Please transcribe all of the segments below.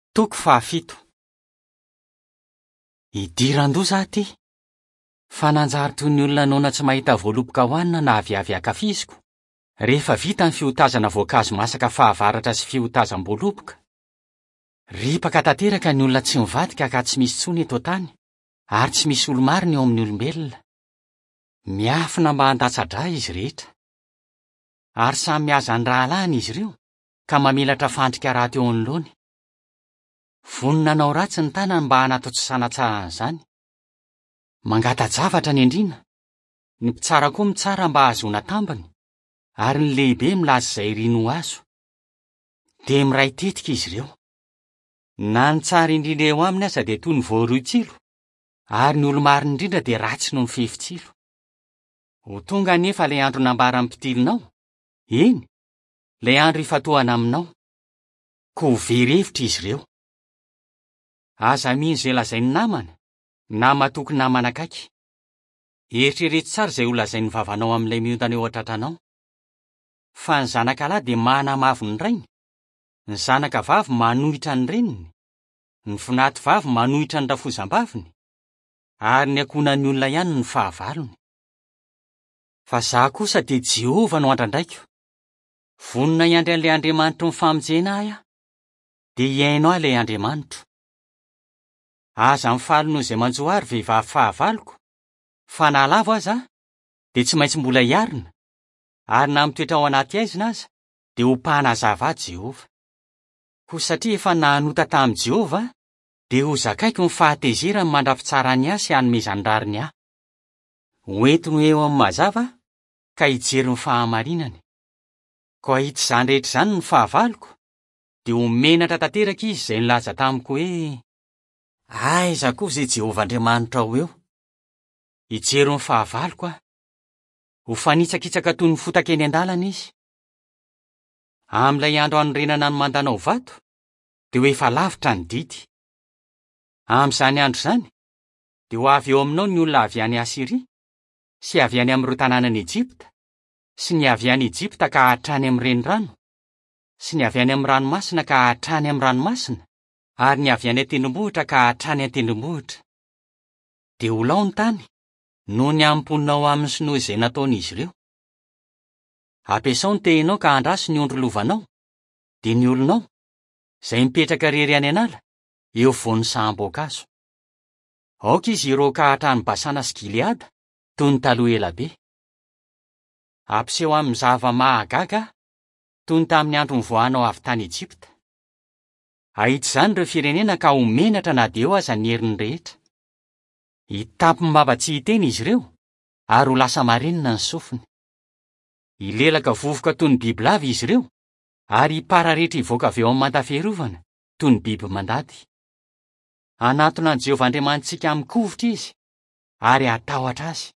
Toko 7. Idiran-doha zaho ty. Fa nanjary toy ny olona noana tsy mahita voaloboka hohanina na aviavy ankafiziko. Rehefa vita ny fiotazana voankazo masaka fahavaratra sy fiotazam-boaloboka. Ripaka tanteraka ny olona tsy mivadika ka tsy misy tsony eto tany, ary tsy misy olo-marina eo amin'ny olombelona. Miafina mba handatsa-dra izy rehetra. Ary samy mihaza ny rahalahiny izy ireo, ka mamelatra fandrika raty eo anoloany. Voninanao ratsy ny tanany mba hanatotso sanatsara an'izany. Mangata-javatra ny andrina, ny mpitsara koa mitsara mba ahazoana tambany, ary ny lehibe milaza izay rino azo. De miray tetika izy ireo. Na ny tsara indrindra eo aminy aza de toy ny voaroitsilo, ary ny olo-marina indrindra de ratsy noho ny fefitsilo. Ho tonga anefa le andro nambaran'ny mpitilonao, eny, le andro ifatohana aminao. Ko very hevitra izy ireo. Aza mino izay lazainy namana, nama toky namana akaiky. Eritrereto tsara izay ho lazainy vavanao amin'ilay miondana eo an-tratranao. Fa ny zanakalahy de manamavo ny rainy, ny zanaka vavy manohitra ny reniny, ny finaty vavy manohitra ny rafozam-baviny, ary ny ankonan'ny olona ihany ny fahavalony. Fa zaho kosa de Jehova no andrandraiko. Vonona iandry an'ilay Andriamanitro ny famonjena ahy aho, de iaino ahy ilay Andriamanitro. Aza mifaly noho izay manjoary vehivavy fahavaloko, fa na lavo aza de tsy maintsy mbola hiarina, ary na mitoetra ao anaty aizina aza, de ho mpanazava Jehova. Ho satria efa nanota tamin'i Jehova, de ho zakaiko ny fahatezerany mandrafitsara ny ahy sy hanomezany rariny ahy. Hoentiny eo amin'ny mazava, ka hijery ny fahamarinany. Ko ahita izany rehetra izany ny fahavaloko, de ho menatra tanteraka izy izay nilaza tamiko hoe: aiza koa izay Jehova Andriamanitra ao eo? Hijery ny fahavaloko aho. Ho fanitsakitsaka toy ny fotaka eny an-dalana izy. Amin'ilay andro anorenana ny mandanao vato, de ho efa lavitra ny didy. Amin'izany andro izany, de ho avy eo aminao ny olona avy any Asiria, sy avy any amin'ireo tanànan'i Ejipta, sy ny avy any Ejipta ka hatrany amin'ny renirano, sy ny avy any amin'ny ranomasina ka hatrany amin'ny ranomasina, ary ny avy any an-tendrombohitra ka hatrany an-tendrombohitra. De ho lao ny tany, noho ny amponao aminy sy noho izay nataon'izy ireo. Ampiasao ny tehinao ka andraso ny ondro lovanao, de ny olonao, izay mipetraka rery any an'ala, eo voan'ny sahamboankazo. Aoka izy ireo ka hatrany Basana sy Gileada, toy ny taloha elabe. Ampiseho amin'ny zava-mahagaga, toy ny tamin'ny andro nivoahanao avy tany Ejipta. Ahita izany ireo firenena ka ho menatra na de eo aza ny heriny rehetra. Hitampim-bava tsy hiteny izy ireo, ary ho lasa marenina ny sofiny. Hilelaka vovoka toy ny biby lava izy ireo, ary hipara rehetra hivoaka avy eo amin'ny mantafiarovana, toy ny biby mandady. Anatona ny Jehova Andriamanitsika amin'ny kovitra izy, ary hatahotra azy.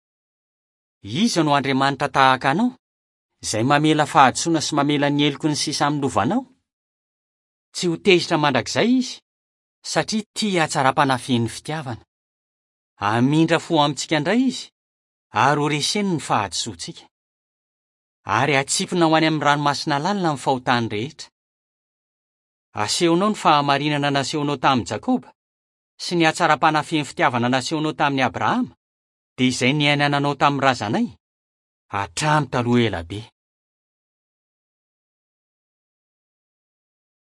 Iza no Andriamanitra tahaka anao, izay mamela fahadisoana sy mamela ny heloko ny sisa amin'ny lovanao? Tsy ho tezitra mandrakizay izy, satria tia hatsara-panafeny fitiavana. Hamindra fo amintsika indray izy, ary ho reseny ny fahadisoantsika. Ary hatsipina ho any amin'ny ranomasina lalina ny fahotany rehetra. Asehonao ny fahamarinana nasehonao tamin'i Jakoba, sy ny hatsara-panafeny fitiavana nasehonao tamin'ny Abrahama, de izay niainananao tamin'ny razanay, hatramin'ny taloha elabe.